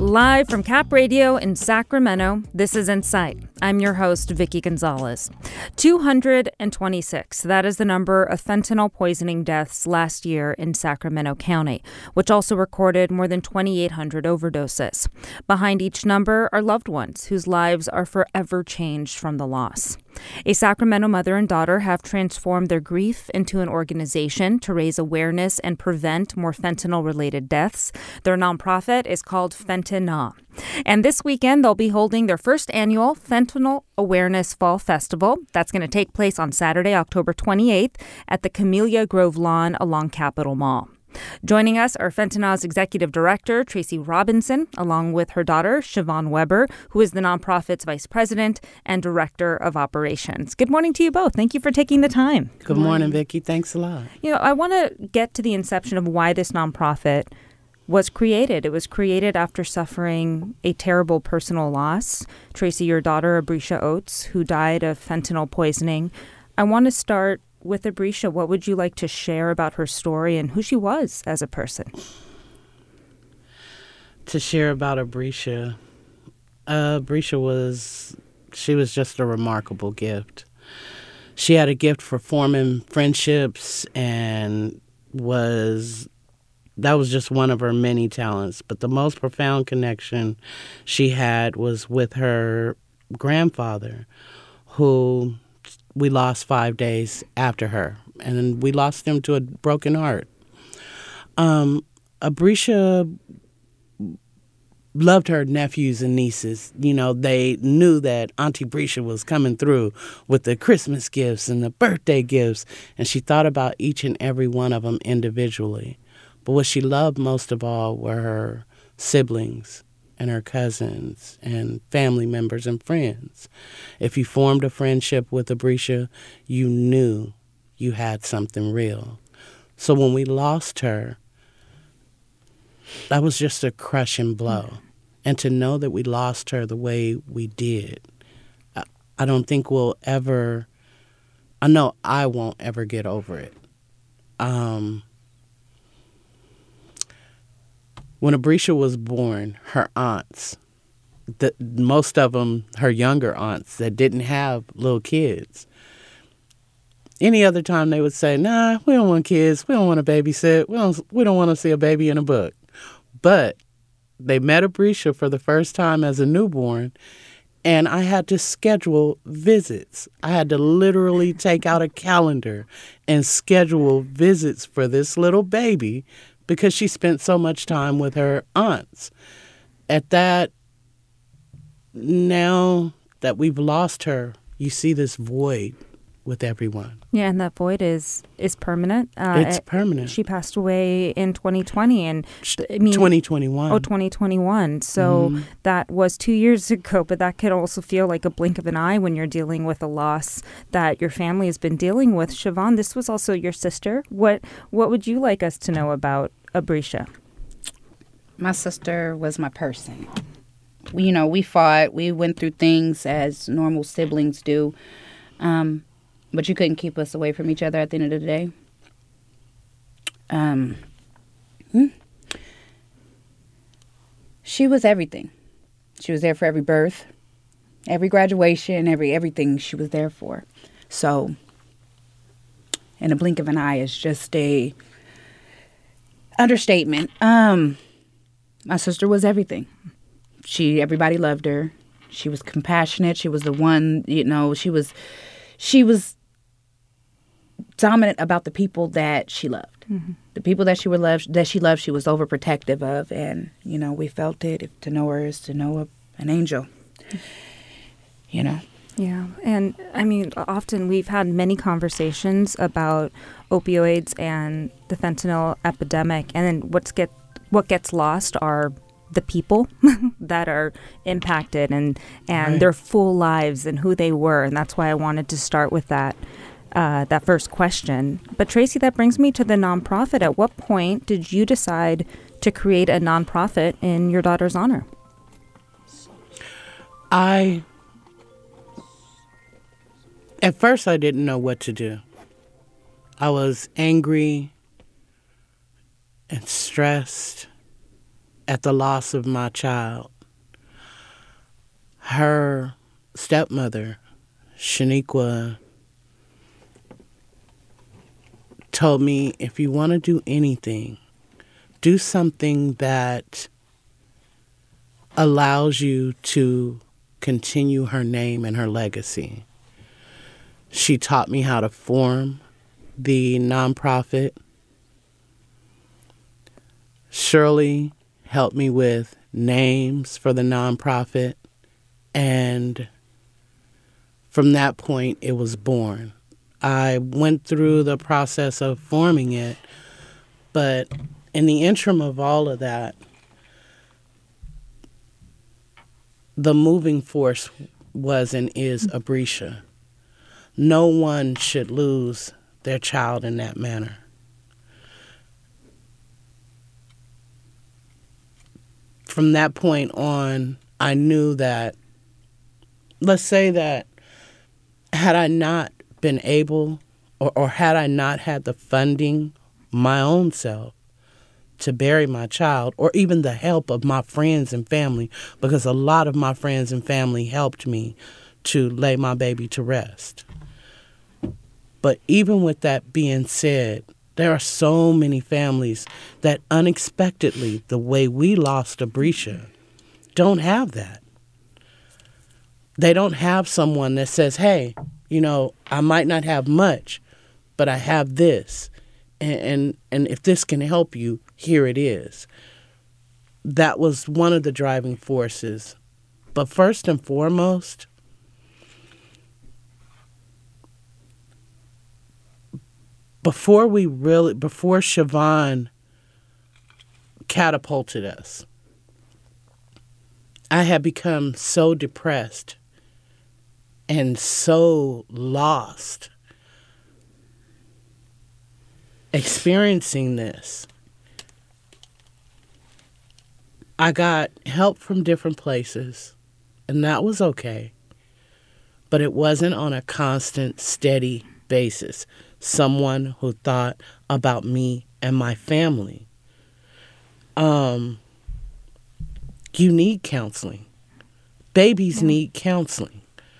Live from Cap Radio in Sacramento, this is Insight. I'm your host, Vicky Gonzalez. 226, that is the number of fentanyl poisoning deaths last year in Sacramento County, which also recorded more than 2,800 overdoses. Behind each number are loved ones whose lives are forever changed from the loss. A Sacramento mother and daughter have transformed their grief into an organization to raise awareness and prevent more fentanyl-related deaths. Their nonprofit is called Fentanah. And this weekend, they'll be holding their first annual Fentanyl Awareness Fall Festival. That's going to take place on Saturday, October 28th at the Camellia Grove Lawn along Capitol Mall. Joining us are Fentanah's executive director, Tracy Robinson, along with her daughter, Siobhan Weber, who is the nonprofit's vice president and director of operations. Good morning to you both. Thank you for taking the time. Good morning, Vicki. Thanks a lot. You know, I want to get to the inception of why this nonprofit was created. It was created after suffering a terrible personal loss. Tracy, your daughter, Abrisha Oates, who died of fentanyl poisoning. I want to start with Abrisha. What would you like to share about her story and who she was as a person? To share about Abrisha. She was just a remarkable gift. She had a gift for forming friendships and that was just one of her many talents. But the most profound connection she had was with her grandfather, who we lost 5 days after her. And we lost him to a broken heart. Abrisha loved her nephews and nieces. You know, they knew that Auntie Brisha was coming through with the Christmas gifts and the birthday gifts. And she thought about each and every one of them individually. But what she loved most of all were her siblings and her cousins and family members and friends. If you formed a friendship with Abrisha, you knew you had something real. So when we lost her, that was just a crushing blow. And to know that we lost her the way we did, I don't think I know I won't ever get over it. When Abrisha was born, her aunts, most of them, her younger aunts that didn't have little kids, any other time they would say, nah, we don't want kids. We don't want to babysit. We don't want to see a baby in a book. But they met Abrisha for the first time as a newborn, and I had to schedule visits. I had to literally take out a calendar and schedule visits for this little baby because she spent so much time with her aunts. At that, now that we've lost her, you see this void with everyone. Yeah, and that void is permanent. It's permanent. She passed away in 2020, and 2021. Oh, 2021. So that was 2 years ago, but that could also feel like a blink of an eye when you're dealing with a loss that your family has been dealing with. Siobhan, this was also your sister. What would you like us to know about Abrisha? My sister was my person. We fought. We went through things as normal siblings do. But you couldn't keep us away from each other at the end of the day. She was everything. She was there for every birth, every graduation, everything she was there for. So, in a blink of an eye is just a understatement. My sister was everything. Everybody loved her. She was compassionate. She was the one, she was dominant about the people that she loved. Mm-hmm. The people that she loved, she was overprotective of. And, we felt it. To know her is to know an angel, Yeah. And, often we've had many conversations about opioids and the fentanyl epidemic. And then what gets lost are the people that are impacted and right. Their full lives and who they were. And that's why I wanted to start with that first question. But Tracy, that brings me to the nonprofit. At what point did you decide to create a nonprofit in your daughter's honor? At first, I didn't know what to do. I was angry and stressed at the loss of my child. Her stepmother, Shaniqua, told me, if you want to do anything, do something that allows you to continue her name and her legacy. She taught me how to form the nonprofit. Shirley helped me with names for the nonprofit. And from that point, it was born. I went through the process of forming it, but in the interim of all of that, the moving force was and is Abrecia. No one should lose their child in that manner. From that point on, I knew that, let's say that had I not been able or had I not had the funding my own self to bury my child, or even the help of my friends and family, because a lot of my friends and family helped me to lay my baby to rest. But even with that being said, there are so many families that unexpectedly, the way we lost Abrecia, don't have that. They don't have someone that says, hey, you know, I might not have much, but I have this. And if this can help you, here it is. That was one of the driving forces. But first and foremost, before Siobhan catapulted us, I had become so depressed and so lost experiencing this. I got help from different places, and that was okay. But it wasn't on a constant, steady basis. Someone who thought about me and my family. You need counseling. Babies need counseling.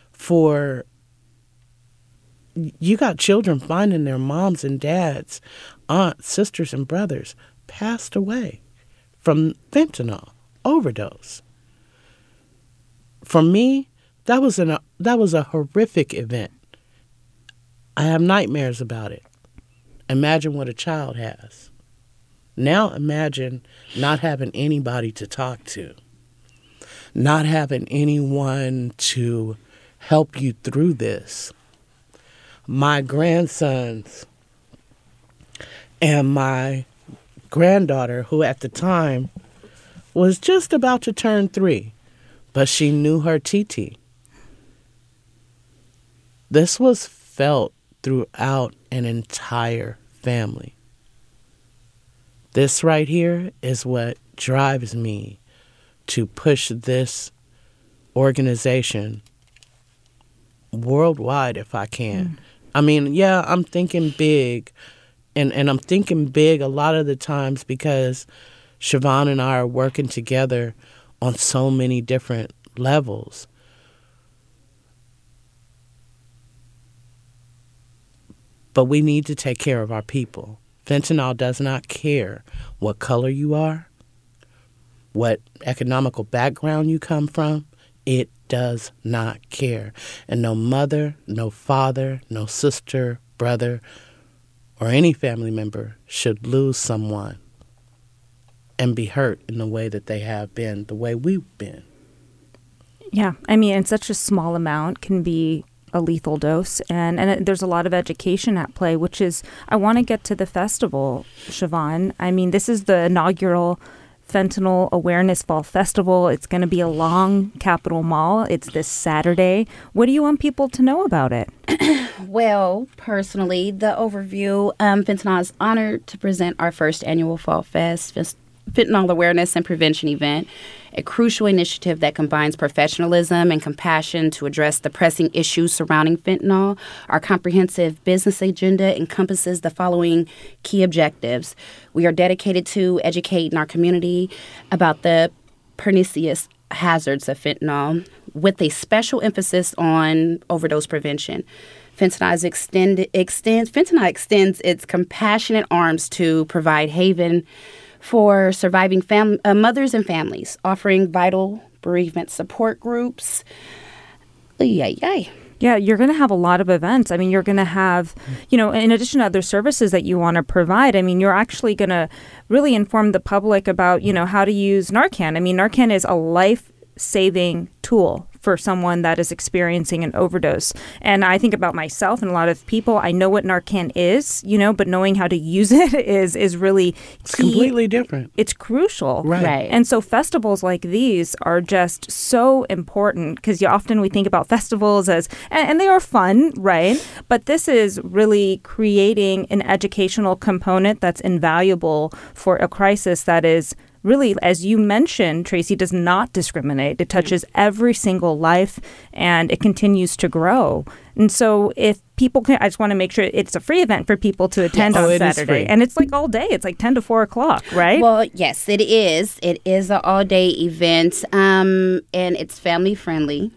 You got children finding their moms and dads, aunts, sisters, and brothers passed away from fentanyl overdose. For me, that was a horrific event. I have nightmares about it. Imagine what a child has. Now imagine not having anybody to talk to, not having anyone to help you through this. My grandsons and my granddaughter, who at the time was just about to turn 3, but she knew her TT. This was felt throughout an entire family. This right here is what drives me to push this organization worldwide if I can. I mean, yeah, I'm thinking big, and I'm thinking big a lot of the times because Siobhan and I are working together on so many different levels. But we need to take care of our people. Fentanyl does not care what color you are, what economical background you come from. It does not care. And no mother, no father, no sister, brother, or any family member should lose someone and be hurt in the way that they have been, the way we've been. Yeah, I mean, and such a small amount can be a lethal dose, and there's a lot of education at play, which is, I want to get to the festival, Siobhan. I mean, this is the inaugural Fentanyl Awareness Fall Festival. It's going to be along Capitol Mall. It's this Saturday. What do you want people to know about it? Well, personally, the overview, Fentanyl is honored to present our first annual Fall Fest. Fentanyl Awareness and Prevention event, a crucial initiative that combines professionalism and compassion to address the pressing issues surrounding fentanyl. Our comprehensive business agenda encompasses the following key objectives. We are dedicated to educating our community about the pernicious hazards of fentanyl, with a special emphasis on overdose prevention. Fentanyl extends its compassionate arms to provide haven for surviving mothers and families, offering vital bereavement support groups. Yeah, you're going to have a lot of events. I mean, you're going to have, in addition to other services that you want to provide, I mean, you're actually going to really inform the public about, how to use Narcan. I mean, Narcan is a life-saving tool for someone that is experiencing an overdose. And I think about myself and a lot of people. I know what Narcan is, but knowing how to use it is really key. It's completely different. It's crucial. Right. And so festivals like these are just so important because often we think about festivals as, and they are fun, right? But this is really creating an educational component that's invaluable for a crisis that is really, as you mentioned, Tracy, does not discriminate. It touches every single life, and it continues to grow. And so if people can, I just want to make sure it's a free event for people to attend on Saturday. And it's like all day. It's like 10 to 4 o'clock, right? Well, yes, it is. It is an all-day event, and it's family-friendly.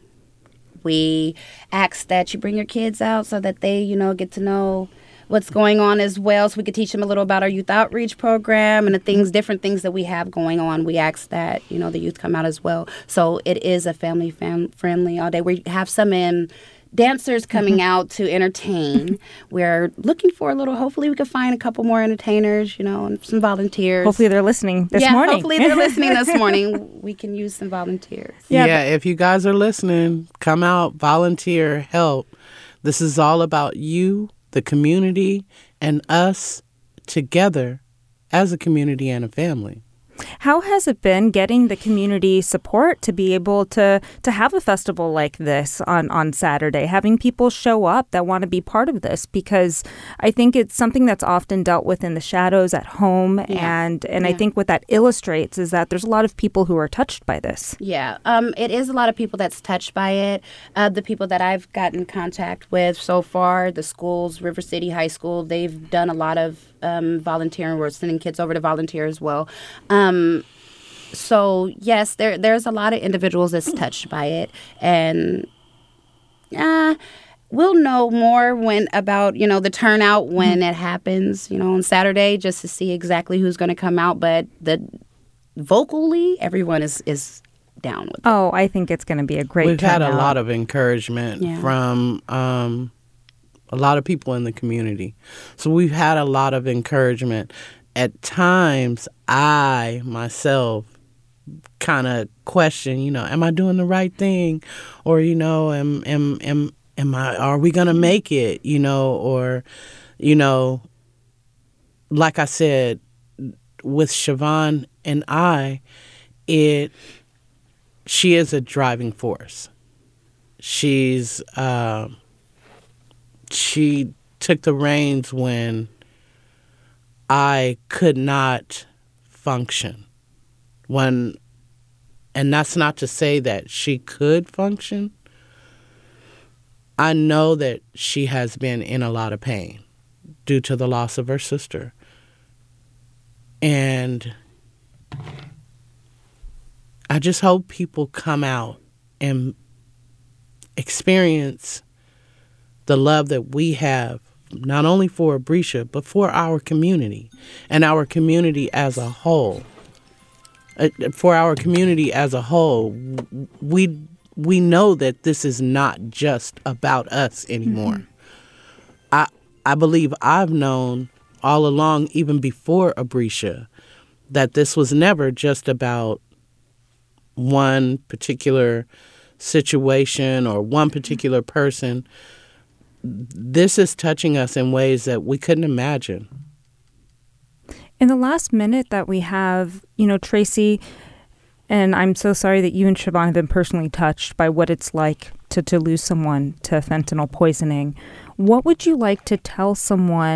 We ask that you bring your kids out so that they, get to know what's going on as well, so we could teach them a little about our youth outreach program and different things that we have going on. We ask that, the youth come out as well. So it is a family-friendly all day. We have some dancers coming out to entertain. We're looking for hopefully we can find a couple more entertainers, and some volunteers. Hopefully they're listening this morning. Hopefully they're listening this morning. We can use some volunteers. Yeah, if you guys are listening, come out, volunteer, help. This is all about you, the community, and us together as a community and a family. How has it been getting the community support to be able to have a festival like this on Saturday, having people show up that want to be part of this? Because I think it's something that's often dealt with in the shadows at home. And I think what that illustrates is that there's a lot of people who are touched by this. Yeah, it is a lot of people that's touched by it. The people that I've gotten in contact with so far, the schools, River City High School, they've done a lot of volunteering. We're sending kids over to volunteer as well. So yes, there's a lot of individuals that's touched by it, and we'll know more about the turnout when it happens, on Saturday, just to see exactly who's going to come out. But vocally, everyone is down with it. Oh, I think it's going to be a great turnout. We've had a lot of encouragement from a lot of people in the community. So we've had a lot of encouragement. At times, I, myself, kind of question, am I doing the right thing? Or, am I, are we going to make it? Or, like I said, with Siobhan and I, she is a driving force. She took the reins when I could not function. And that's not to say that she could function. I know that she has been in a lot of pain due to the loss of her sister. And I just hope people come out and experience the love that we have, not only for Abrecia, but for our community and our community as a whole. For our community as a whole, we know that this is not just about us anymore. Mm-hmm. I believe I've known all along, even before Abrecia, that this was never just about one particular situation or one particular person. This is touching us in ways that we couldn't imagine. In the last minute that we have, Tracy, and I'm so sorry that you and Siobhan have been personally touched by what it's like to lose someone to fentanyl poisoning. What would you like to tell someone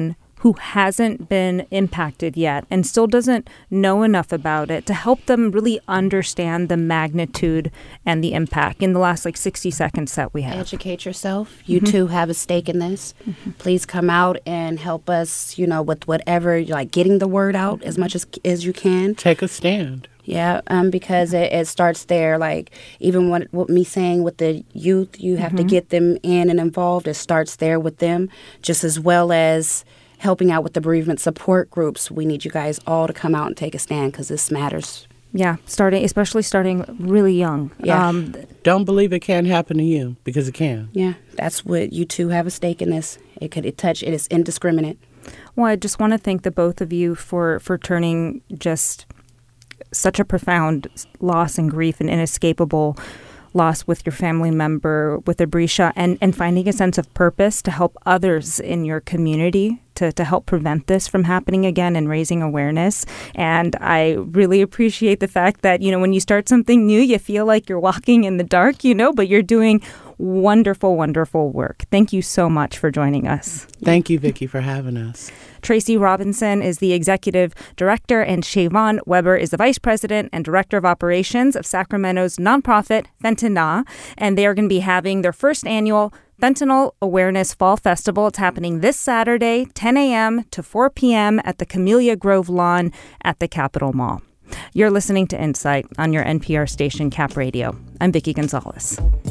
who hasn't been impacted yet and still doesn't know enough about it to help them really understand the magnitude and the impact in the last 60 seconds that we have? Educate yourself. You too have a stake in this. Please come out and help us, with whatever, getting the word out as much as you can. Take a stand. Yeah, because it starts there. Even what me saying with the youth, you have to get them in and involved. It starts there with them, just as well as helping out with the bereavement support groups. We need you guys all to come out and take a stand because this matters. Yeah, especially starting really young. Yeah. Don't believe it can't happen to you, because it can. Yeah, that's what you two have a stake in this. It is indiscriminate. Well, I just want to thank the both of you for turning just such a profound loss and grief and inescapable loss with your family member, with Abreesha, and finding a sense of purpose to help others in your community to help prevent this from happening again and raising awareness. And I really appreciate the fact that, when you start something new, you feel like you're walking in the dark, but you're doing wonderful, wonderful work. Thank you so much for joining us. Thank you, Vicki, for having us. Tracy Robinson is the executive director, and Shavon Weber is the vice president and director of operations of Sacramento's nonprofit Fentanyl. And they are going to be having their first annual Fentanyl Awareness Fall Festival. It's happening this Saturday, 10 a.m. to 4 p.m. at the Camellia Grove Lawn at the Capitol Mall. You're listening to Insight on your NPR station, Cap Radio. I'm Vicki Gonzalez.